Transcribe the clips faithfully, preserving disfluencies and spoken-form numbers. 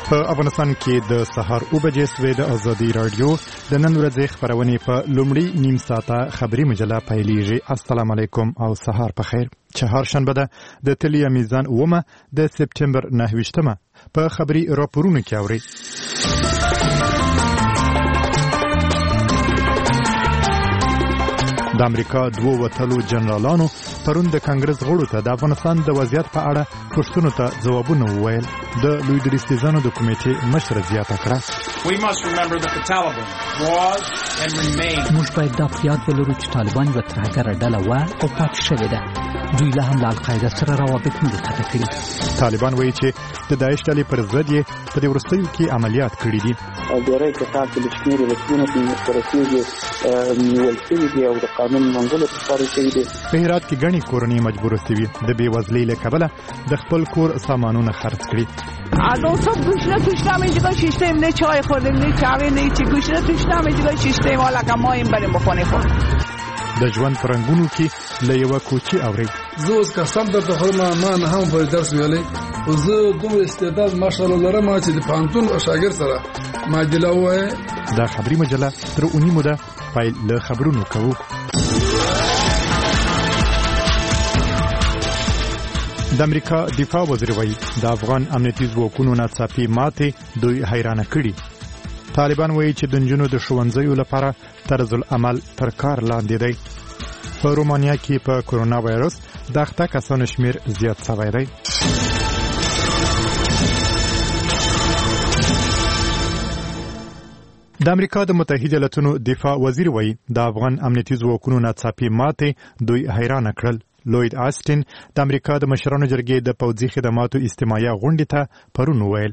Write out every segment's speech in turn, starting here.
په افغانستان کې د سهار اوه بجې سوې د ازادي رادیو د نن ورځې خبرونه په لومړی نیم ساعته خبري مجله پیلېږي. السلام علیکم او سهار په خیر. چهارشنبه ده د تلیا میزان اومه د سپتمبر نهه ویشتمه په خبري راپورونو کې اوري. د امریکا دوه وتلو جنرالانو پرون د کانګرس غړو ته د افغانستان د وضعیت په اړه پوښتنو ته ځوابونه وویل. د لوی درستیزانو د کمیټې مشر زیاته کړه موږ باید دا په یاد ولرو چې طالبان یوه ترهګره ډله وه او پاتې شوې ده. دوی لا هم له القاعده سره روابط نه دي قطع کړي. طالبان وایي چې د داعش ډلې پر ضد یې په دې وروستیو کې عملیات کړي دي. ډېری کسان چې له شمېرې رسمونو کې رسېږي نیول شوي دي او د قانون منګولو ته سپارل شوي دي. په هرات کې ګڼې کورنۍ مجبوره شوي د بېوزلۍ له کبله د خپل کور سامانونه خرڅ کړي. الان صبح گوشت توش نمیشه شیشتیم نه چای خوردیم نه چاوی نه چی گوشت توش نمیشه شیشتیم حالا که ما این بریم بخونه خورد. د ژوند پرنګونو کې له یوه کوچي اوري. زه اوس قسم درته خورم ما نه هم پر درس ویلی خو زه دومره استعداد ماشاءالله لرم چې د پوهنتون شاګرد سره معادله ووایه. دا خبري مجله تر اونیمو ده. پیل له خبرونو کوو. د امریکا دفاع وزیر وایي د افغان امنیتي ځواکونو ناڅاپي ماتې دوی حیرانه کړي. طالبان وایي چې د نجونو د ښوونځیو لپاره طرز العمل تر کار لاندې دی. په رومانیا کې په کرونا وایرس د اخته کسانو شمیر زیات شوی دی. د امریکا د متحده ایالاتونو دفاع وزیر وایي د افغان امنیتي ځواکونو ناڅاپي ماتې دوی حیرانه کړل. لوید آسټین د امریکا د مشرانو جرګې د پوځي خدماتو اجتماعي غونډې ته پرون وویل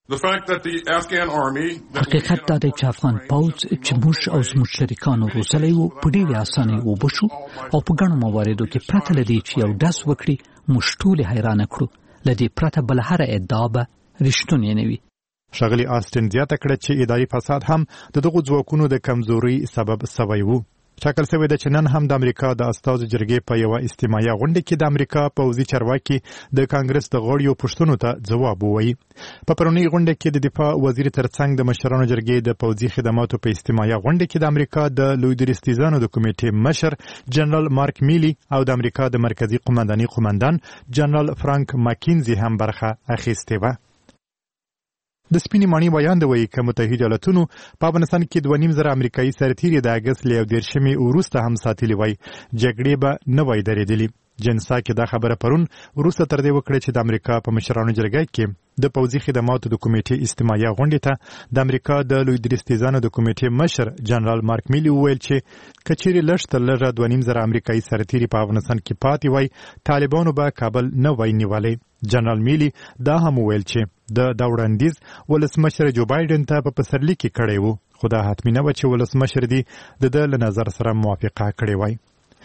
حقیقت دا دی چې افغان پوځ چې موږ او زموږ شریکانو روزلی وو په ډېرې اسانۍ وبشو او په ګڼو مواردو کې پرته له دې چې یو ډز وکړي موږ ټولې حیرانه کړو. له دې پرته بله هره ادعا به رښتونې نه وي. ښاغلي آسټین زیاته کړه چې اداري فساد هم د دغو ځواکونو د کمزورۍ سبب سوی وو. ټاکل شوې ده چې نن هم د امریکا د استازو جرګې په یوه اجتماعي غونډه کې د امریکا پوځي چارواکي د کانګرس د غړیو پوښتنو ته ځواب ووایي. په پرونۍ غونډه کې د دفاع وزیر ترڅنګ د مشرانو جرګې د پوځي خدماتو په اجتماعي غونډه کې د امریکا د لوی درستیزانو د کمیټې مشر جنرال مارک میلی او د امریکا د مرکزی قومندانۍ قومندان جنرال فرانک ماکینزي هم برخه اخیستې وه. د سپینې ماڼۍ ویاند وایي که متحده ایالاتونو په افغانستان کې دوه نیم زره امریکایي سرتیري د اګست له یو دېرشمې وروسته هم ساتلي وای جګړې به نه وای درېدلي. جنسا کې دا خبره پرون وروسته تر دې وکړه چې د امریکا په مشرانو جرګه کې د پوځي خدماتو د کمیټې اجتماعي غونډې ته د امریکا د لوی درستیزانو د کمیټې مشر جنرال مارک میلی وویل چې که چیرې لږ تر لږه دوه نیم زره امریکایي سرتیري په افغانستان کې پاتې وای طالبانو به کابل نه وای نیولی. جنرال میلی دا هم وویل چې د دا وړاندیز ولسمشر جو بایډن ته په پسرلي کې کړی و خو دا حتمي نه وه چې ولسمشر دې د ده له نظر سره موافقه کړې وای.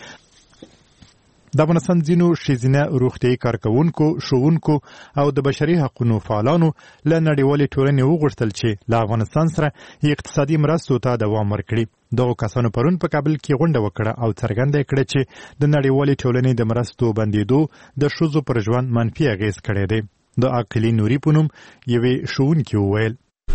د افغانستان ځینو ښځینه روغتیایي کارکوونکو ښوونکو او د بشري حقونو فعالانو له نړیوالې ټولنې وغوښتل چې له افغانستان سره اقتصادي مرستو ته دوام ورکړي. دغو کسانو پرون په کابل کې غونډه وکړه او څرګنده کړه چې د نړیوالې ټولنې د مرستو بندېدو د ښځو پر ژوند منفي اغېز کړی دی. د عاقلي نوري په نوم یوې ښوونکي وویل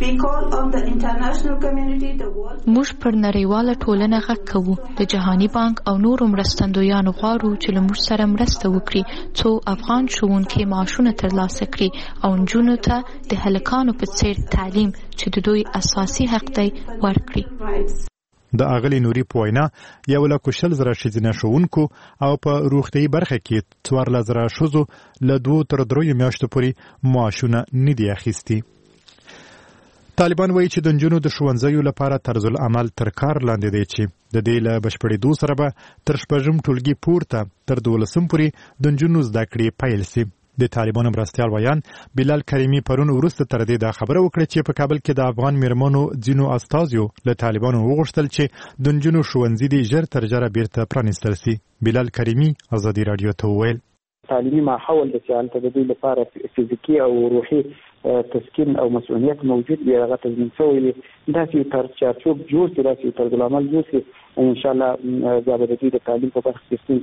موږ پر نړیواله ټولنه غږ کوو. د جهاني بانک او نورو مرستندویانو غواړو چې له موږ سره مرسته وکړي څو افغان ښوونکي معاشونه ترلاسه کړي او نجونو ته د هلکانو په څیر تعلیم چې د دوی اساسي حق دی ورکړي. د اغلی نوري په وینا یو لک شل زره ښځینه ښوونکو او په روغتیایي برخه کې څوارلس زره ښځو له دوو تر دریو میاشتو پورې معاشونه نه دي اخیستي. طالبان وایي چې د نجونو د ښوونځیو لپاره طرز العمل تر کار لاندې دی چې د دې له بشپړېدو سره به تر شپږم ټولګي پورته تر دولسم پورې د نجونو زده کړې پیل شي. د طالبانو مرستیال ویان بلال کریمي پرون وروسته تر دې دا خبره وکړه چې په کابل کې د افغان میرمنو ځینو استازیو له طالبانو وغوښتل چې د نجونو ښوونځي دې ژر تر ژره بیرته پرانیستل شي. بلال کریمي ازادي راډیو ته وویل تعلیمي ماحول د چې هلته د دوی لپاره فزیکي او روحي تسکین او مسؤلیت موجود وي هغه تضمین شوی وي. داسې تر چارچوب جوړ شي، داسې طرز العمل جوړ شي، انشاءالله دا به د دوی د تعلیم په برخه کې ستونزې نه وي.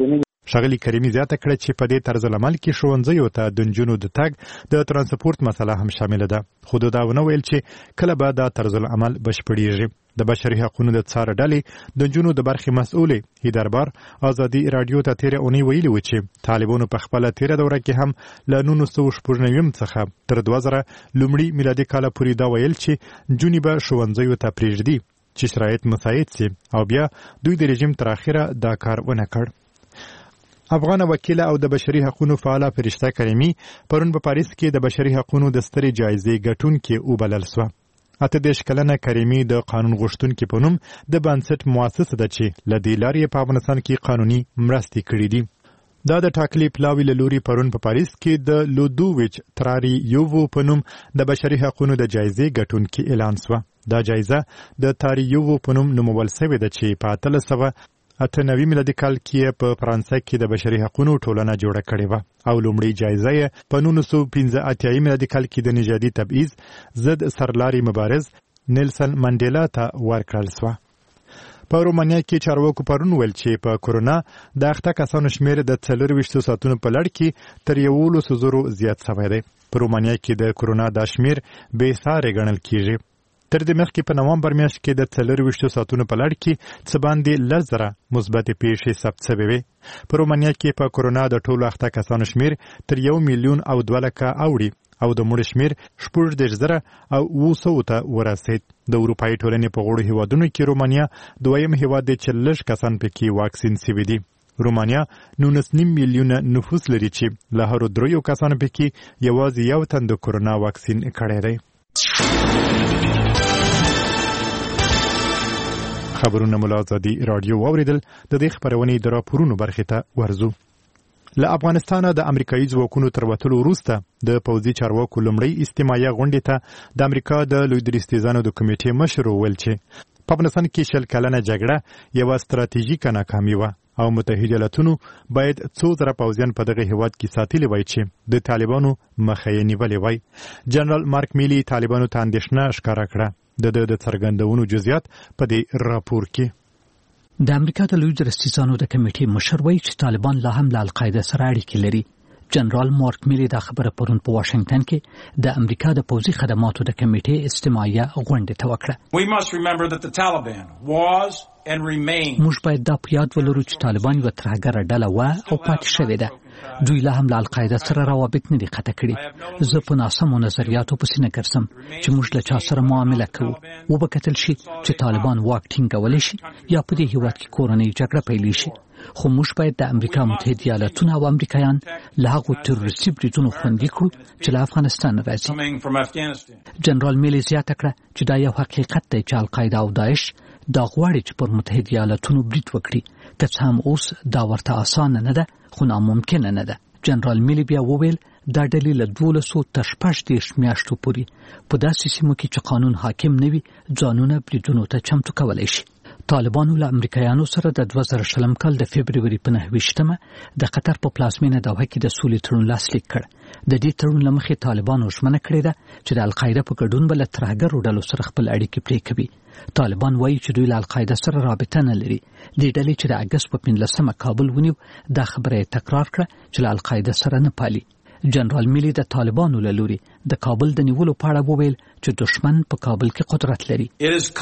ښاغلي کریمي زیاته کړه چې په دې طرز العمل کې ښوونځیو ته د نجونو د تګ د ترانسپورت مسله هم شامله ده، خو دا ونه ویل چې کله به دا طرز العمل بشپړیږي. د بشري حقوقو د څار ډلې د نجونو د برخې مسؤلې هیدربار ازادي رادیو ته تیره اونۍ ویلي و چې طالبانو په خپله تیره دوره کې هم له نولس سوه شپږ نوي څخه تر دوه زره لومړي میلادي کاله پورې دا ویل چې نجونې به ښوونځیو ته پرېږدي چې شرایط مساعد سي، او بیا دوی د رژیم تر اخره دا کار ونه کړ. افغان وکیله او د بشري حقوقو فعاله فرشته کریمي پرون په پاریس کې د بشري حقوقو د سترې جایزې ګټونکې وبلل سوه. اته دېرش کلنه کریمي د قانون غوښتونکي په نوم د بنسټ مؤسسه ده چې له دې لارې په افغانستان کې قانوني مرستې کړې دي. دا د ټاکلي پلاوي له لوري پرون په پاریس کې د لودویچ تراریوو په نوم د بشري حقوقو د جایزې ګټونکي اعلان سوه. دا جایزه د تاریوو په نوم نومول شوې ده چې په اتلس سوه اته نوي میلادي کال کې په فرانسه کې د بشري حقوقو ټولنه جوړه کړې وه، او لومړی جایزه یې په نولس سوه پنځه اتیا میلادي کال کې د نژادي تبعیض ضد سرلاري مبارز نیلسن منډیلا ته ورکړل سوه. په رومانیا کې چارواکو پرون ویل چې په کورونا د اخته کسانو شمېر د څلرویشتو ساعتونو په لړ کې تر یولسو زرو زیات شوی دی. په رومانیا کې د کورونا دا شمېر بې ساري ګڼل کېږي. تر دې مخکې په نومبر میاشت کې د څلرویشتو ساعتونو په لړ کې څه باندې لس زره مثبتې پیښې ثبت شوې وې. په رومانیا کې په کورونا د ټولو اخته کسانو شمېر تر یو میلیون او دوه لکه اوړي، او د مړو شمېر شپږ دېرش زره او اوه سوو ته ورسېد. د اروپایي ټولنې په غړو هیوادونو کې رومانیا دویم هیواد دی چې لږ کسان پکې واکسین شوي دي. رومانیا نولس نیم میلیونه نفوس لري چې له هرو دریو کسانو پکې یوازې یو تن د کورونا واکسین کړی دی. خبرونه مو له ازادي رادیو واوریدل. د دې خبرونې د راپورونو برخې ته ورځو. له افغانستانه د امریکایي ځواکونو تر وتلو وروسته د پوځي چارواکو لومړۍ استماعیه غونډې ته د امریکا د لوی درستیزانو د کمیټې مشر وویل چې په افغانستان کې شل کلنه جګړه یوه ستراتیژیکه ناکامي وه، او متحده ایالتونو باید څو زره پوځیان په دغه هیواد کې ساتلي وای چې د طالبانو مخه یې نیولې وای. جنرال مارک میلی طالبانو ته اندېښنه ښکاره کړه. د د څرګندونو جزئیات په دې راپور کې. د امریکا د لوی درستیزانو د کمیټې مشر وایي چې طالبان لا هم له القاعده سره اړیکې لري. جنرال مارک میلی دا خبره پرون په واشنگټن کې د امریکا د پوځي خدماتو د کمیټې استماعیه غونډې ته وکړه. موږ باید دا په یاد ولرو چې طالبان یوه ترهګره ډله وه او پاتې شوې ده. دوی لا هم له القاعده سره روابط نه دي قطع کړي. زه په ناسمو نظریاتو پسې نه ګرځم چې موږ له چا سره معامله کوو. وبکتل شي چې طالبان واک ټینګولی شي یا په دې هیواد کې کورنۍ جګړه پیلې شي، خو موږ باید د امریکا متحده ایالتونه او امریکایان له هغو تروریستي بریدونو خوندي کړو چې له افغانستان راځي. جنرال میلی زیاته کړه چې دا یو حقیقت دی چې القاعده او داعش دا غواړي چې پر متحده ایالتونو برید وکړي، که څه هم اوس دا ورته اسانه نه ده خو ناممکنه نه ده. جنرال میلی بیا وویل دا ډلې له دولسو تر شپږ دېرش میاشتو پورې په داسې سیمو کې چې قانون حاکم نه وي ځانونه بریدونو ته چمتو کولی شي. طالبانو له امریکایانو سره د دوه زره شلم کال د فبروري په نهه ویشتمه د قطر په پلازمینه دوحه کې د سولې تړون لاسلیک کړ. د دې تړون له مخې طالبانو ژمنه کړې ده چې د القاعده په ګډون به له ترهګرو ډلو سره خپل اړیکې پرې کوي. طالبان وایي چې دوی له القاعده سره رابطه نه لري. دې ډلې چې د اګست په پنځلسمه کابل ونیو دا خبره یې تکرار کړه چې له القاعده سره نه پالي. جنرال میلی د طالبانو له لوري د کابل د نیولو په اړه وویل چې دشمن په کابل کې قدرت لري.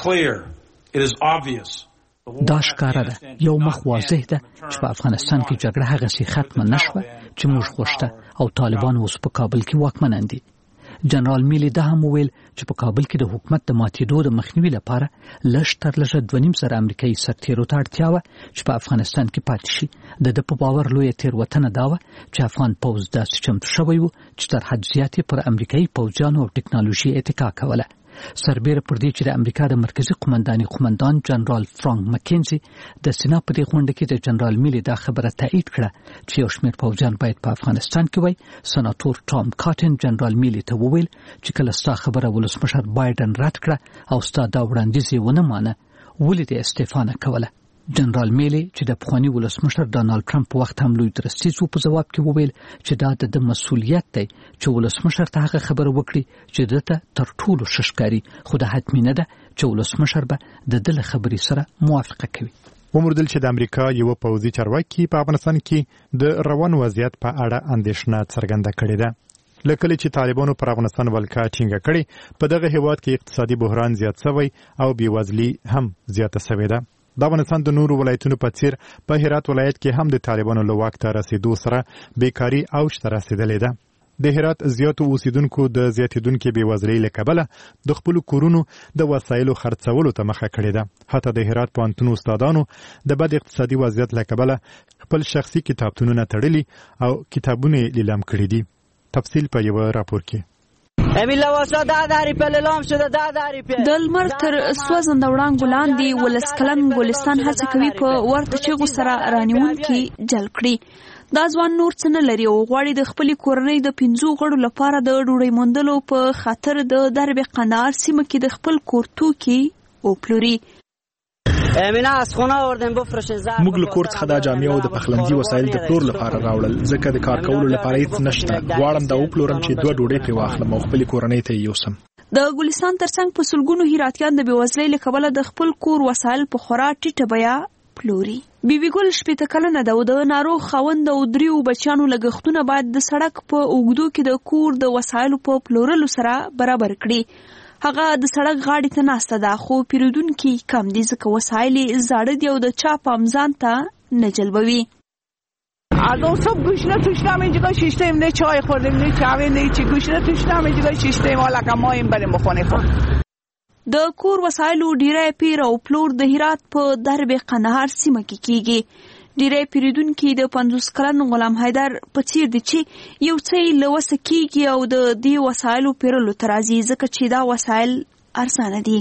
دا ښکاره ده، یو مخ واضح ده چې په افغانستان کې جګړه هغسې ختمه نشوه چې موږ غوښته، او طالبان اوس په کابل کې واکمنان دي. جنرال میلی دا هم وویل چې په کابل کې د حکومت د ماتېدو د مخنیوي لپاره لږ تر لږه دوه نیم زره امریکایي سرتیرو ته اړتیا وه چې په افغانستان کې پاتې شي. د ده په باور لویه تېروتنه دا وه چې افغان پوځ داسې چمتو شوی و چې تر حد زیات یې پر امریکایي پوځیانو او ټکنالوژي اتکا کوله. سربیره پر دې چې د امریکا د مرکزی قومنداني قومندان جنرال فرانک مکینزي د سنا په دې غونډه کې د جنرال میلی دا خبره تایید کړه چې یو شمېر پوځیان باید په افغانستان کې وای. سناتور ټام کاټن جنرال میلی ته وویل چې کله ستا خبره ولسمشر بایدن رد کړه او ستا دا وړاندیز یې ونه مانه، ولې دې استعفا نه کوله؟ جنرال میلی چې د پخواني ولسمشر ډانالډ ټرمپ په وخت هم لوی درستیز و په ځواب کې وویل چې دا د ده مسؤلیت دی چې ولسمشر ته هغه خبره وکړي چې ده ته تر ټولو ښه ښکاري، خو دا حتمي نه ده چې ولسمشر به د ده له خبرې سره موافقه کوي. وموردل چې د امریکا یو پوځي چارواکي په افغانستان کې د روان وضعیت په اړه اندېښنه څرګنده کړې ده. لکه چې طالبانو پر افغانستان ولکه ټینګه کړې، په دغه هیواد کې اقتصادي بحران زیات شوی او بېوزلي هم زیاته شوې ده. د افغانستان د نورو ولایتونو په څیر په هرات ولایت کې هم د طالبانو له واک ته رسیدو سره بیکاري اوج ته رسیدلې ده. د هرات زیاتو اوسیدونکو د زیاتېدونکې بېوزلۍ له کبله د خپلو کورونو د وسایلو خرڅولو ته مخه کړې ده. حتی د هرات پوهنتون استادانو د بد اقتصادي وضعیت له کبله خپل شخصي کتابتونونه تړلي او کتابونه یې لیلام کړي دي. تفصیل په یوه راپور کې. د لمر تر سوځنده وړانګو لاندې ولس کلن ګلستان هڅه کوي په ورته چیغو سره رانیونکي جلب کړي. دا ځوان نور څه نه لري او غواړي د خپلې کورنۍ د پنځو غړو لپاره د ډوډۍ موندلو په خاطر د درب قندهار سیمه کې د خپل کور توکي وپلوري. موږ له کور څخه دا جامې او د پخلنځي وسایل د پلور لپاره راوړل، ځکه د کار کولو لپاره هیڅ نشته. غواړم دا وپلورم چې دوه ډوډۍ پرې واخلم او خپلې کورنۍ ته یې یوسم. د ګلستان ترڅنګ په سلګونو هراتیان د بېوزلۍ له کبله د خپل کور وسایل په خورا ټیټه بیه پلوري. بیبي ګل شپېته کلنه ده او د ناروغ خاوند او دریو بچیانو لګښتونه باید د سړک په اوږدو کې د کور د وسایلو په پلورلو سره برابر کړي. هغه د سړک غاړې ته ناسته ده، خو پیرودونکي کم دي ځکه وسایل یې زاړه دي او د چا پام ځان ته نه جلبوي. از اون صبح گوشنه توش نمیجگاه شیشتیم نه چای خوردیم نه چاوی نه چی گوشنه توش نمیجگاه شیشتیم حالا که ما این بریم بخونه خود. د کور وسایلو ډیری پیر او پلور د هرات په درب قندهار سیمه کې کیږي. ډیری پیرودونکي د پنځوس کلن غلام حیدر په څیر دي چې یو څه یې له وسه کیږي او د دې وسایلو پیرلو ته راځي ځکه چې دا وسایل ارزانه دي.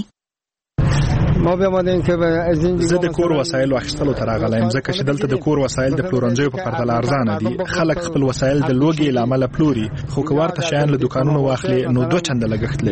زه د کور وسایل اخیستلو ته راغلی یم ځکه چې دلته د کور وسایل د پلورنځیو په پرتله ارزانه دي. خلک خپل وسایل د لوږې له امله پلوري، خو که ورته شیان له دوکانونو واخلي نو دوه چنده لګښت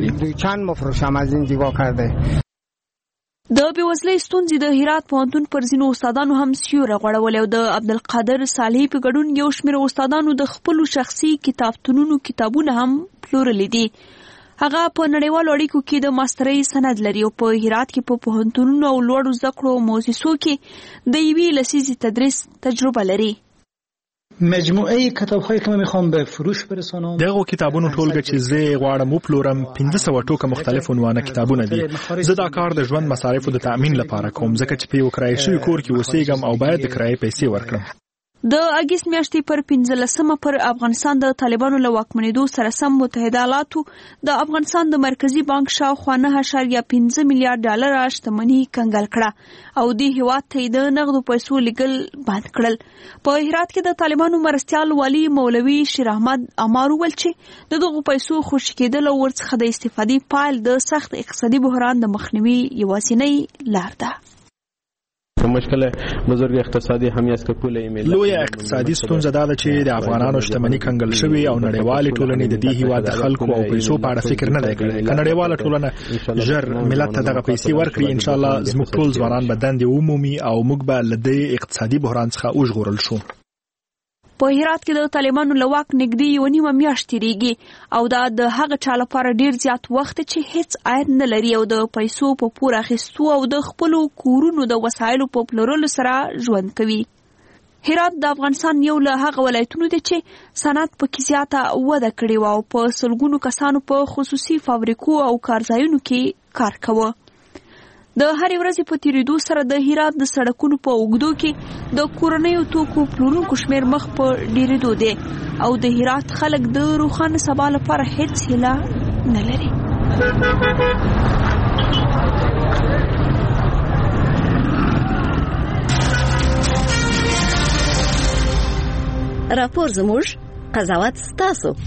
لري. د بېوزلۍ ستونزې د هرات پوهنتون پر ځینو استادانو هم سیوری غوړولی او د عبدالقادر صالحي په ګډون یو شمېر استادانو د خپلو شخصي کتابتونونو کتابونه هم پلورلي دي. هغه په نړیوالو اړیکو کې د ماسترۍ سند لري او په هرات کې په پوهنتونونو او لوړو زده کړو مؤسسو کې د یوې لسیزې تدریس تجربه لري. مجموعه کتاب‌هایی که من میخوام به فروش برسونم دغه کتابونو ټولګه چې زه غواړم وپلورم پنځه سوه ټوکه مختلف عنوانه کتابونه دي. زه دا کار د ژوند مصارفو د تأمین لپاره کوم ځکه چې په یو کرایه شوي کور کې اوسېږم او باید د کرایې پیسې ورکړم. د اګست میاشتې پر پنځلسمه پر افغانستان د طالبانو له واکمنېدو سره سم متحده ایالاتو د افغانستان د مرکزي بانک شاوخوا نه اعشاریه پنځه میلیارډ ډالره شتمني کنګل کړه او دې هېواد ته یې د نغدو پیسو لیږل بند کړل. په هرات کې د طالبانو مرستیال والي مولوي شیر احمد امار وویل چې د دغو پیسو خوشي کېدل او ورڅخه د استفادې پایل د سخت اقتصادي بحران د مخنیوي یوازینۍ لار ده. مشکل بزرگ اقتصادي هم است که پول ایمیل لویه اقتصادي ستونزه دا ده چې د افغانانو شتمنۍ کنګل شوې او نړیوالې ټولنې د دې هیواد د خلکو او پیسو په اړه فکر نه دی کړی. که نړیواله ټولنه ژر ملت ته دغه پیسې ورکړي، ان شاء الله زموږ ټول ځوانان به دندې ومومي او موږ به له دې اقتصادي بحران څخه وژغورل شو. په هرات کې د طالبانو له واک نږدې یوه نیمه میاشت تېرېږي او دا د هغه چا لپاره ډېر زیات وخت چې هیڅ عاید نه لري او د پیسو په پور اخیستو او د خپلو کورونو د وسایلو په پلورلو سره ژوند کوي. هرات د افغانستان یو له هغه ولایتونو دی چې صنعت پکې زیاته وده کړې وه او په سلګونو کسانو په خصوصي فابریکو او کارځایونو کې کار کوه. د هرې ورځې په تیریدو سره د هرات د سړکونو په اوږدو کې د کورنیو توکو پلورونکو شمېر مخ په ډېرېدو دی او د هرات خلک د روښانه سبا لپاره هیڅ هیله نه لري. راپور زموږ، قضاوت ستاسو.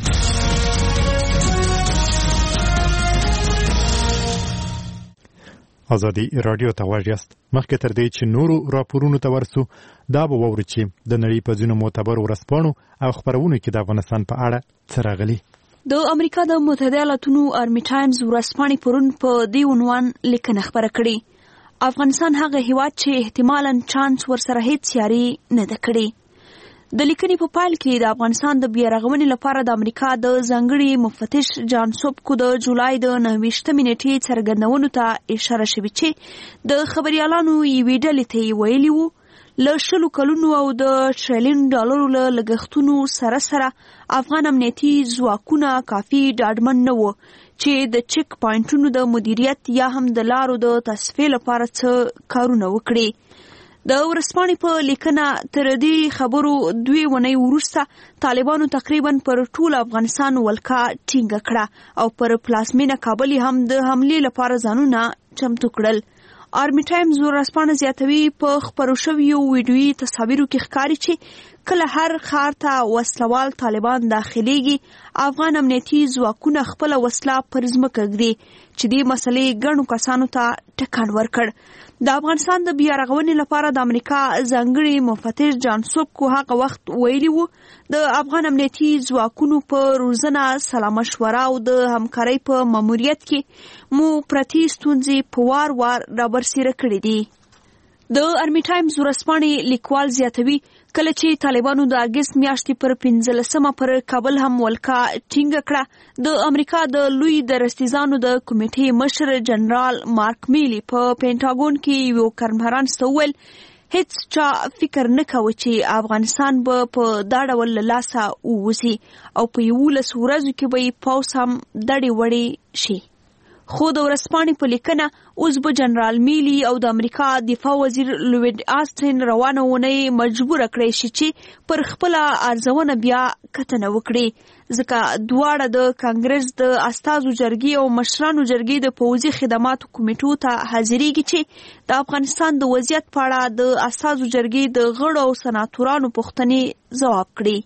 ازادي رادیو ته غواړئ مخکې تر دې چې نورو راپورونو ته ورسو دا به وورو چې د نړۍ په ځینو معتبرو ورځپاڼو او خپرونو کې د افغانستان په اړه څه راغلي. د امریکا د متحده ایالاتونو آرمي ټایمز ورځپاڼې پرون په دې عنوان لیکنه خپره کړې: افغانستان هغه هیواد چې احتمالاً چانس ورسره هیڅ یاري نه ده کړې. د لیکنې په پایل کې د افغانستان د بیارغونې لپاره د امریکا د ځانګړي مفتش جان سوبکو د جولای د نهه ویشتمې نیټې څرګندونو ته اشاره شوې چې د خبریالانو یوې ډلې ته یې ویلي وو له شلو کلونو او د ټریلیون ډالرو له لګښتونو سره سره افغان امنیتي ځواکونه کافي ډاډمن نه وو چې د چک پاینټونو د مدیریت یا هم د لارو د تصفیې لپاره څه کارونه وکړي. د ورځپاڼې په لیکنه تر دې خبرو دوی ونې وروسته طالبانو تقریبا پر ټول افغانستان ولکه ټینګه کړه او پر پلازمینه کابل هم د حملې لپاره ځانونه چمتو کړل. آرمی ټایمز ورځپاڼه زیاتوي په خپرو شویو ویډیویي تصاویرو کې ښکاري چې کله هر ښار ته وسلوال طالبان داخليږي افغان امنیتي ځواکونه خپل وسله پر ځمکه ږدي چې دې مسلې ګڼو کسانو ته ټکان ورکړ. د افغانستان د بیارغونې لپاره د امریکا ځانګړي مفتش جان سوبکو هغه وخت ویلي وو د افغان امنیتي ځواکونو په روزنه سلا مشوره او د همکارۍ په ماموریت کې مو پرتې ستونزې په وار وار رابرسېره کړې دي. د آرمی ټایمز ورځپاڼې لیکوال زیاتوي کله چې طالبانو د اګست میاشتې پر پنځلسمه پر کابل هم ولکه ټینګه کړه د امریکا د لوی درستیزانو د کمیټې مشر جنرال مارک میلی په پینټاګون کې یو کرمهران ستوول هیڅ چا فکر نه کوي چې افغانستان به په دا ډول له لاسه ووځي او په یولس ورځو کې به پوځ هم دړې وړې شي. خو د ورځپاڼې په لیکنه اوس به جنرال میلی او د امریکا دفاع وزیر لوید آسترین روانه ونې مجبوره کړی شي چې پر خپله ارزونه بیا کتنه وکړي ځکه دواړه د کانګرس د استازو جرګې او مشرانو جرګې د پوځي خدماتو کمیټو ته حاضرېږي چې د افغانستان د وضعیت په اړه د استازو جرګې د غړو او سناتورانو پوښتنې ځواب کړي.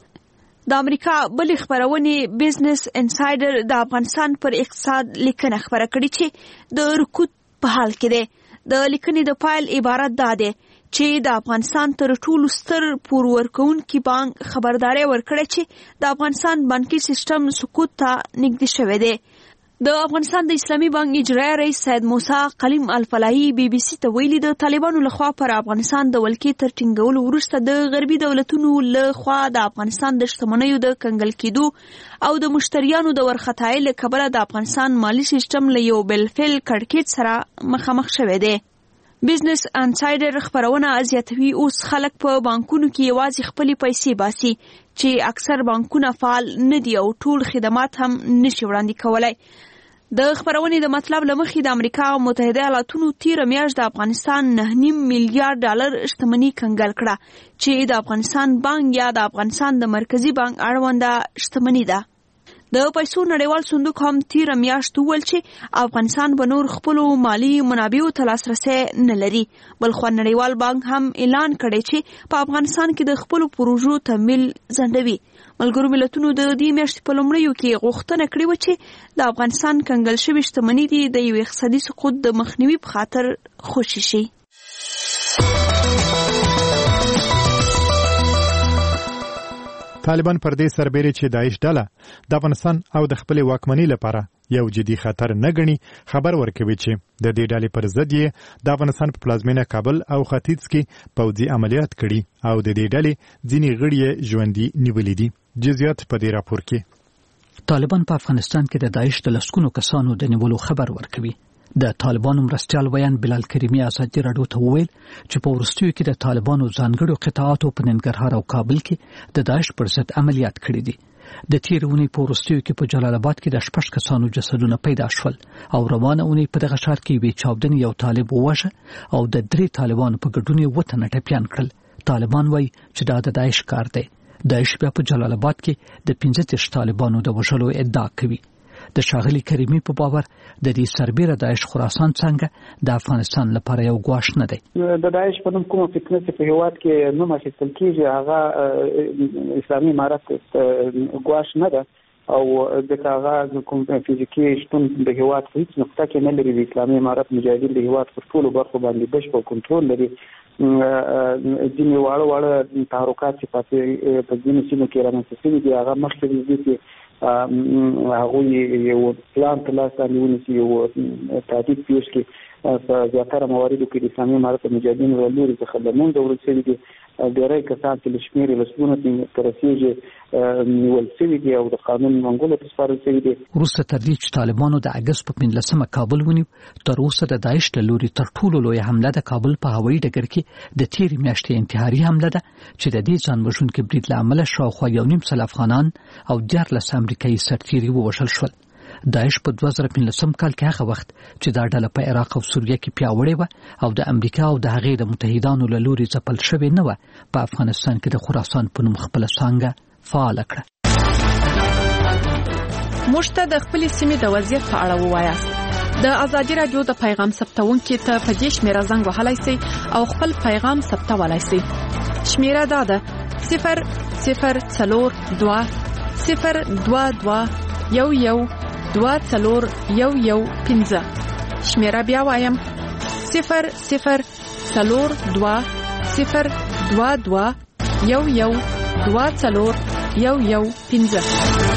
د امریکا بلې خبرونې بزنس انسایډر د افغانستان پر اقتصاد لیکنه خبره کړې چې د رکود په حال کې دی. د لیکنې د پایل عبارت دا دی چې د افغانستان تر ټولو ستر پور ورکوونکي بانک خبرداري ورکړه چې د افغانستان بانکي سیستم سقوط ته نږدې شوی دی. د افغانستان د اسلامي بانک اجرایي رئیس سید موسی قلیم الفلاحي بي بي سي ته ویلي د طالبانو لخوا پر افغانستان د ولکې تر ټینګولو وروسته د غربي دولتونو لخوا د افغانستان د شتمنیو د کنګل کېدو او د مشتریانو د ورختای له کبله د افغانستان مالی سیستم له یو بالفعل کړکېچ سره مخامخ شوی دی. بزنس انسایډر خبرونه زیاتوي اوس خلک په بانکونو کې یوازې خپلې پیسې باسي چې اکثر بانکونه فعال نه دي او ټول خدمات هم نشي وړاندې کولای. د خبرونې د مطلب له مخې د امریکا متحده ایالاتونو تیره میاشت د افغانستان نه نیم میلیارډ ډالر شتمني کنګل کړه چې د افغانستان بانک یا د افغانستان د مرکزی بانک اړونده شتمني ده. د پیسو نړیوال صندوق هم تیره میاشت وویل چې افغانستان به نور خپلو مالي منابعو ته لاسرسی نه لري. بلخوا نړیوال بانک هم اعلان کړی چې په افغانستان کې د خپلو پروژو تمویل ځنډوي. ملګرو ملتونو د دې میاشتې په لومړیو کې غوښتنه کړې وه چې د افغانستان کنګل شوې شتمني دي د یو اقتصادي سقوط د مخنیوي په خاطر خوشي شي. طالبان پر دې سربېره چې داعش ډله د افغانستان او د خپل واکمنۍ لپاره یو جدي خطر نه ګڼي خبر ورکوي چې د دې ډلې پر ضد یې د افغانستان په پلازمینه کابل او ختیځ کې پوځي عملیات کړي او د دې ډلې ځینې غړي یې ژوندي نیولي دي. جزئیات په دې راپور کې. طالبان په افغانستان کې د داعش د لسګونو کسانو د نیولو خبر ورکوي. د طالبانو مرستیال ویان بلال کریمی ازادي راډیو ته وویل چې په وروستیو کې د طالبانو ځانګړو قطاعاتو په ننګرهار او کابل کې د داعش پر ضد عملیات کړي دي. د تیر اونۍ په وروستیو کې په جلال آباد کې د شپږ کسانو جسدونه پیدا شول او روانه اونۍ په دغه ښار کې یوې چاودنې یو طالب ووژه او د درې طالبانو په ګډون یې اووه تنه ټپیان کړل. طالبان وایي چې دا د داعش کار دی. داعش بیا په جلال آباد کې د پنځه دېرش طالبانو د وژلو ادعا کوي. د ښاغلي کریمي په باور د دې سربېره داعش خراسان څنګه د افغانستان لپاره یو ګواښ نه دی. د داعش په نوم کومه فتنه چې په هېواد کې نوم اخیستل کېږي هغه اسلامي امارت ګواښ نه ده او د هغه کوم فزیکي شتون د هېواد په هیڅ نقطه کې نه لري. د اسلامي امارت مجاهدین د هېواد پر ټولو برخو باندې بشپړ کنټرول لري. ځینې واړه واړه تحرکات چې په ځینو سیمو کې رامنځته شوي دي هغه مخکې دي چې هغوی یو پلان په لاس باندې ونیسي یو تهدید پیش کړي په زیاتره مواردو کې د اسلامي امارت مجاهدینو له لوري څخه د منځه وړل شوي دي. ډېری کسان چې له شمېرې لسګونو ته رسېږي نیول شوي دي او د قانون منګولو ته سپارل شوي دي. وروسته تر دې چې طالبانو د اګست په پنځلسمه کابل ونیو، تر اوسه د داعش له لوري تر ټولو لویه حمله د کابل په هوایي ډګر کې د تېرې میاشتې انتحاري حمله ده چې د دې ځان وژونکي برید له امله شاوخوا یو نیم سل افغانان او دیارلس امریکایي سرتیري ووژل شول. داعش په دوه زره پنځلسم کال کې هغه وخت چې دا ډله په عراق او سوریه کې پیاوړې وه او د امریکا او د هغې د متحدانو له لوري ځپل شوې نه وه، په افغانستان کې د خراسان په نوم خپله څانګه فعاله کړه. موږ ته د خپلې سیمې د وضعیت په اړه ووایاست. د ازادي راډیو د پیغام ثبتونکي ته په دې شمیره زنګ وهلی سئ او خپل پیغام ثبتولی سئ. شمیره دا ده صفر صفر څلور دوه صفر دوه دوه یو یو دوه څلور یو یو پنځه. شمیره بیا وایم صفر صفر څلور دوه صفر دوه دوه یو یو دوه څلور یو یو پنځه.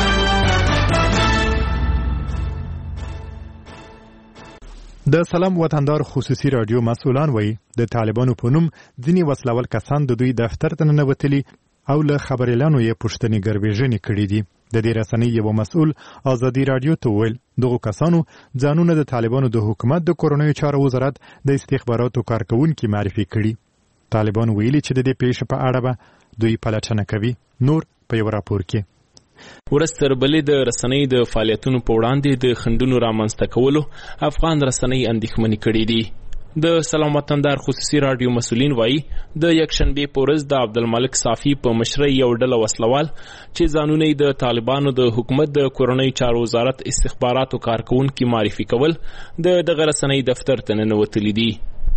د سلام وطندار خصوصي رادیو مسؤلان وایي د طالبانو په نوم ځینې وسلوال کسان د دوی دفتر ته ننوتلي او له خبريالانو یې پوښتنې ګروېژنې کړې دي. د دې رسنۍ یو مسؤل ازادي رادیو ته ویل دغه کسانو ځانونه د طالبانو د حکومت د کورنیو چارو وزارت د استخباراتو کارکونکو معرفي کړي. طالبان ویلي چې د دې پیښې په اړه به دوی پلټنه کوي. نور په یو راپور کې ورستر بلې د رسنۍ د فعالیتونو په وړاندې د خندونو رامنځته کولو افغان رسنۍ اندېښمنې کړې دي. د سلام وطندار خصوصي رادیو مسؤلین وایي د یکشنبې په ورځ د عبدالملک صافي په مشرۍ یو ډله وسلوال چې ځانونه د طالبانو د حکومت د کورنۍ چارو وزارت استخباراتو کارکونکي معرفي کول د دغه رسنۍ دفتر ته ننوتلي دي.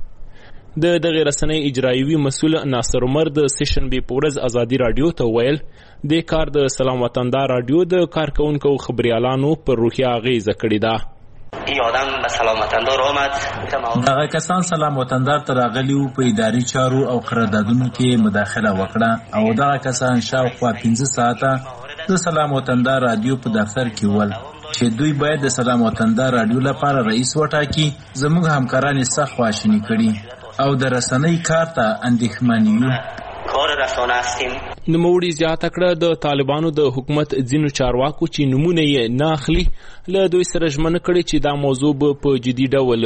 د دغه رسنۍ اجرایوي مسؤل ناصر عمر د سشنبې په ورځ ازادي رادیو ته ویل د کار د سلام وطندار رادیو د کارکونکو خبريالانو پر روحیه اغیزه کړې ده. این آدم به سلام وطندار آمد. هغه کسان سلام وطندار ته راغلي وو په اداري چارو او قراردادونو کې مداخله وکړه او دغه کسان شاوخوا پنځه ساعته د سلام وطندار رادیو په دفتر کې ول چې دوی باید د سلام وطندار رادیو لپاره رئیس وټاکي. زموږ همکاران یې سخت خواشیني کړي او د رسنۍ کار ته اندېښمن یو. کار رسانه هستیم. نوموړي زیاته کړه د طالبانو د حکومت ځینو چارواکو چې نمونه یې نه اخلي له دوی سره ژمنه کړې چې دا موضوع به په جدي ډول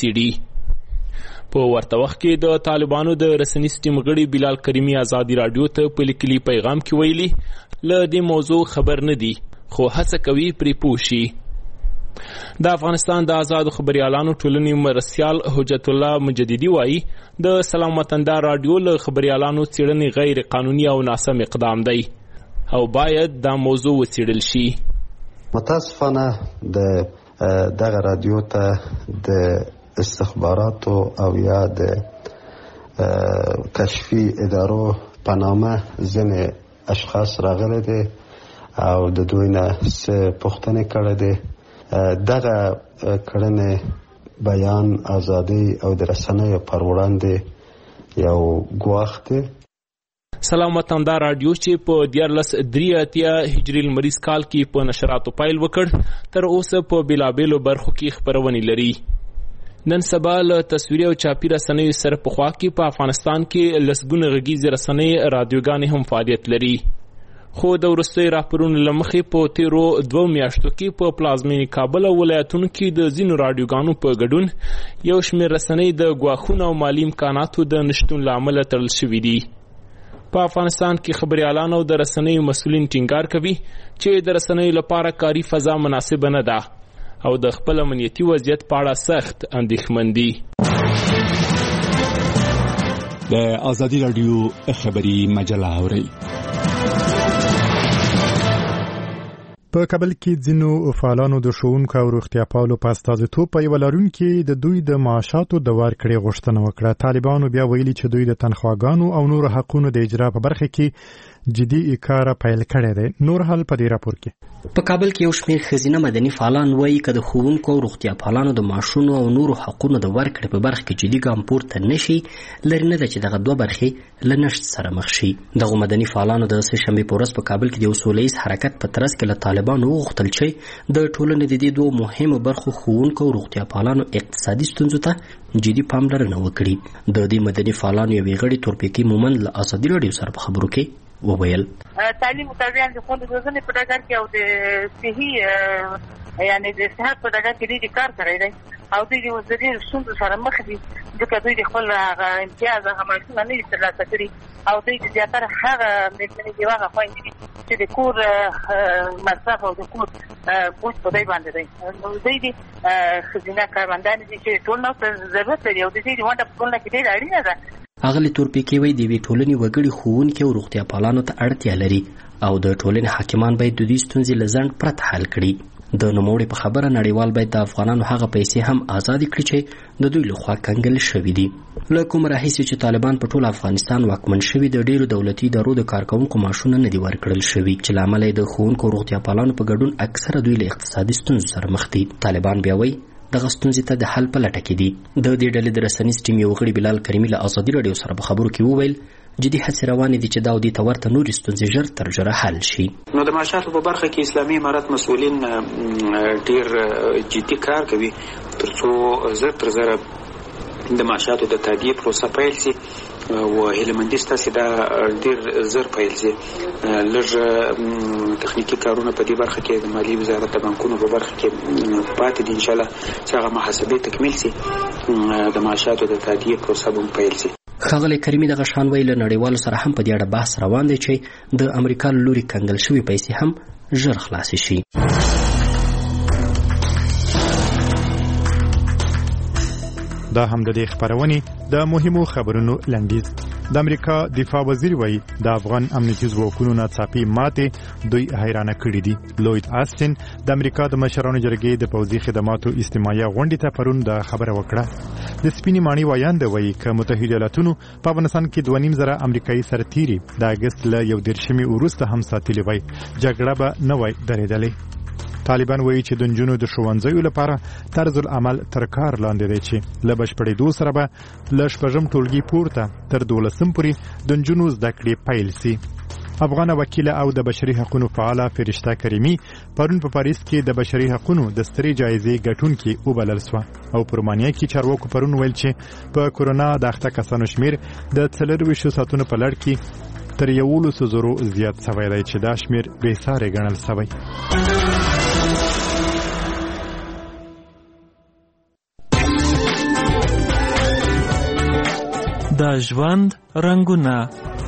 وڅېړي. په ورته وخت کې د طالبانو د رسنیز ټیم غړي بلال کریمي ازادي رادیو ته په لیکلي پیغام کې ویلي له دې موضوع خبر نه دي خو هڅه کوي پرې پوه شي. د افغانستان د آزادو خبريالانو ټولنې مرستیال حجت الله مجددي وایي د سلام وطندار رادیو له خبريالانو څېړنې غیر قانوني او ناسم اقدام دی او باید دا موضوع وڅېړل شي. متاسفانه د دغه رادیو ته د استخباراتو او یا د کشفي ادارو په نامه ځینې اشخاص راغلي دي او د دوی نه څه پوښتنې کړې دي. دغه کړنې بیان ازادي او د رسنیو پر وړاندې یو ګواښ دی. سلام وطندار رادیو چې په دیارلس درې اتیا هجري لمریز کال کې په نشراتو پیل وکړ تر اوسه په بېلابېلو برخو کې خپرونې لري. نن سبا له تصویري او چاپي رسنیو سره پخوا کې په افغانستان کې لسګونه غږیزې رسنۍ رادیوګانې هم فعالیت لري. خو د وروستیو راپورونو له مخې په تیرو دوو میاشتو کې په پلازمینې کابل او ولایتونو کې د ځینو راډیوګانو په ګډون یو شمېر رسنۍ د ګواښونو او مالي امکاناتو د نشتون له امله تړل شوي دي. په افغانستان کې خبريالان او د رسنیو مسؤلین ټینګار کوي چې د رسنیو لپاره کاري فضا مناسبه نه ده او د خپل امنیتي وضعیت په اړه سخت اندېښمن دي. د آزادي رادیو خبري مجله اورئ. په کابل کې ځینو فعالانو د ښوونکو او روغتیا پالو په استازیتوب په یوه لرونکي د دوی د معاشاتو د ورکړې غوښتنه وکړه. طالبانو بیا ویلي چې دوی د تنخواګانو او نورو حقونو د اجرا په برخه کې جدي کار پیل کړی دی. نور حال په دې راپور کې په کابل کې یو شمېر ښځینه مدني فعالان وایي که د ښوونکو او روغتیا پالانو د معاشونو او نورو حقونو د ورکړې په برخه کې جدي ګام پورته نه شي، لرې نه ده چې دغه دوه برخې له نشت سره مخ شي. دغو مدني فعالانو د سه شنبې په ورځ په کابل کې د یو سوله ییز حرکت په ترڅ کې له طالبانو وغوښتل چې د ټولنې د دې دوو مهمو برخو ښوونکو او روغتیا پالانو اقتصادي ستونزو ته جدي پاملرنه وکړي. د دې مدني فعالانو یوې غړي تورپیکي مومند له ازادي راډیو سره په خبرو کې وویل تعلیم متابعین د خوند روزنې په ډګر کې او د صحي یعنی د صحت په ډګر کې ډېر کار کړی دی او دوی د وزري ستونزو سره مخ دي ځکه دوی د خپل امتیاز هغه معاشونه نه دي ترلاسه کړي او دوی د زیاتره هغه مېرمنې دي هغه خویندې دي چې د کور مصرف او د کور بوج په دوی باندې دی. دوی د ښځینه کارمندانې دي چې ټولنه ته ضرورت لري او د دوی د ونډه په ټولنه کې ډېره اړینه ده. اغلی تورپیکي وایي د یوې ټولنې وګړي ښوونکي او روغتیا پالانو ته اړتیا لري او د ټولنې حاکمان باید د دوی ستونزې له ځنډ پرته حل کړي. د نوموړي په خبره نړیوال باید د افغانانو هغه پیسې هم آزادې کړي چې د دوی لخوا کنګل شوي دي. له کومه راهیسې چې طالبان په ټول افغانستان واکمن شوي د ډېرو دولتي ادارو د کارکوونکو معاشونه نه دي ورکړل شوي چې له امله یې د ښوونکو او روغتیا پالانو په ګډون اکثره دوی له اقتصادي ستونزو سره مخ دي. طالبان بیا وایي دغه ستونزې ته د حل په لټه کې دي. د دې ډلې د رسنیز ټیم یو غړي بلال کریمي له ازادي راډیو سره په خبرو کې وویل جدي هڅې روانې دي چې دا دې ته ورته نورې ستونزې ژر تر ژره حل شي. نو د معاشاتو په برخه کې اسلامي امارت مسؤلین ډېر جدي کار کوي تر څو زر تر زره د معاشاتو د تادیې پروسه پیل شي او هیلمندي ستاسې دا ډېر زر پیل شي. لږ تخنیکي کارونه په دې برخه کې د مالیې وزارت د بانکونو په برخه کې پاتې دي انشاءالله چې هغه محاسبې تکمیل شي د معاشاتو د تادیې پروسه به پیل شي. ښاغلی کریمي دغه شان وایي له نړیوالو سره هم په دې اړه بحث روان دی چې د امریکا له لوري کنګل شوي پیسې هم ژر خلاصې شي. دا هم د دې خبرونې د مهمو خبرونو لنډیز. د امریکا دفاع وزیر وایي د افغان امنیتي ځواکونو ناڅاپي ماتې دوی حیرانه کړي دي. لوید آستن د امریکا د مشرانو جرګې د پوځي خدماتو اجتماعي غونډې ته پرون د خبره وکړه. د سپینې ماڼۍ وایاند وایي چې متحده ایالاتونو په افغانستان کې دوه نیم زره امریکایي سرتیري د اګست له یو دېرشمې وروسته هم ساتلي وای، جګړه به نه وای درېدلې. طالبان وایي چې د نجونو د ښوونځیو لپاره طرز العمل تر کار لاندې دی چې له بشپړېدو سره به له شپږم ټولګي پورته تر دولسم پورې د نجونو زده کړې پیل سي. افغان وکیله او د بشري حقوقو فعاله فرشته کریمي پرون په پاریس کې د بشري حقوقو د سترې جایزې ګټونکي وبلل شوه او په رومانیا کې چارواکو پرون ویل چې په کورونا د اخته کسانو شمیر د څلرویشتو ساعتونو په لړ کې تر یولسو زرو زیات شوی دی چې دا شمیر بې ساري ګڼل شوی. د ژوند رنگونه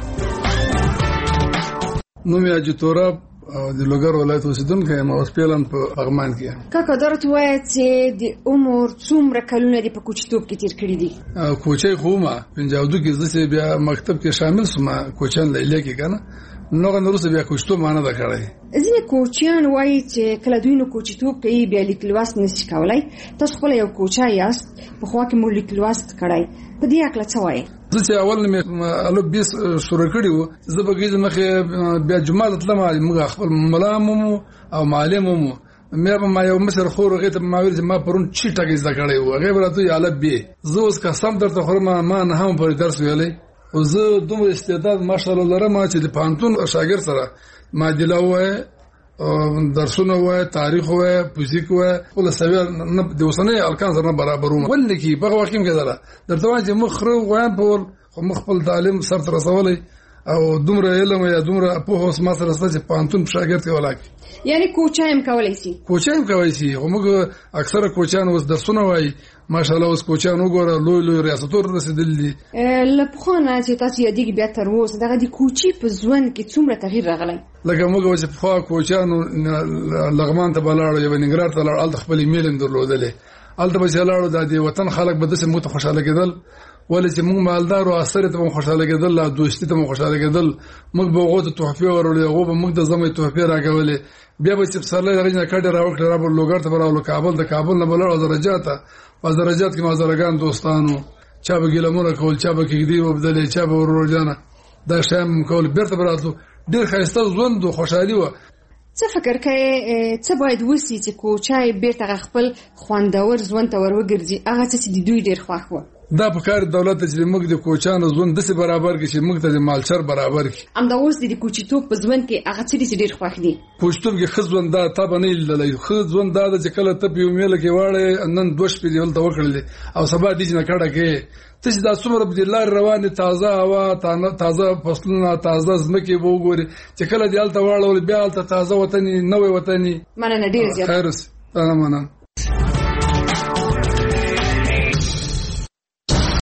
نوم یې اجتوراب او د لوګر ولایت اوسیدونکی یم او سپیلم په پغمان کې یم. کاکا درته وایه چې د عمر څومره کلونه دې په کوچتوب کې تیر کړي دي؟ کوچی خو ما پنځاودو کې زه چې بیا مکتب کې شامل سوم کوچیان لیلې کې کنه نو غنورسه بیا کوچتوب معنی دا کړی. ځینې کوچیان وایي چې کله دوی نو کوچتوب کوي بیا لیک لوست نشي کولای. تاسو خپل یو کوچای یاست په خوا کې مو لیک لوست کړی، په دې اړه څه وایي؟ زه چې اول مې الو بیس شروع کړی و زه به کېږم مخې بیا جمعه تلم موږ خپل ملامو او معلمو مې په ما یو مشر خور غیته ما ویل چې ما پرون چی ټاګه زده کړی و هغه راته یاله بي زه اوس قسم درته خورم ما نه هم پر درس ویلې او زه دومره استعداد ماشاءالله لرم چې د پانتون شاګرد سره ما دلاوه درسونه وای، تاریخ وای، فزیک وای، ول سوي نه د وسنه الکان سره برابرونه ولنه کی په وخت کې کېدله درته وای چې مخ خو وای په خو مخبل تعلیم سر تر رسولي او دومره علم یا دومره په اوس ما سره ستاسو پانتون شاګرد کې ولاک یعنی کوچایم کولای شي کوچایم کولای شي خو موږ اکثره کوچان اوس درسونه وای ماشاءالله اوس کوچان وګوره لوی لوی ریاستور رسیدل دي. لپخونه چې تاسو یادګي بیا تر اوسه دغه د کوچی په ځوان کې څومره تغییر راغلی؟ لکه موږ چې په کوچانو لغمان ته بلاړو یا ننګرهار ته لاړو الته خپل ایمیل درلودلې الته به لاړو د دې وطن خلک به د سمو ته خوشاله کېدل ولې چې موږ مالدار او اثر ته خوشاله کېدل لا دوستي ته خوشاله کېدل موږ به غوته تحفه ورولې غو به موږ د زمې تحفه راغولې بیا به چې سره لږه کډه راوکړه را په لوګر ته راولو کابل د کابل نه بلړ او درجات په درجات کې مازرګان دوستانو چا به ګلمونه کول چا به کېدی وبدلې چا به ورور جانه دا شام کول بیرته براتلو ډېر ښایسته ژوند او خوشحالي وه. څه فکر کوي څه باید وسی چې کوچای بیرته خپل خوندور ژوند ته وروګرځي هغه څه چې د دوی ډېر خوښ و؟ دا په کار دولت چې موږ د کوچانو ژوند داسې برابر کړي چې موږ ته د مالچر برابر کړي. همدا اوس د کوچیتوب په ژوند کې هغه څه چې ډېر خوښ دي. کوچیتوب کې ښه ژوند دا تا به نه لیدلی. ښه ژوند دا ده چې کله ته په یو میله کې واړې نن دوه شپې دې هلته وکړلې او سبا دې نه کډه کې ته چې دا څومره په دې لارې روانې تازه هوا تازه فصلونه تازه ځمکې به وګورې چې کله دې هلته واړول بیا هلته تازه وطن نوی وطن. مننه ډېر زیات. خیر اوسې. مننه.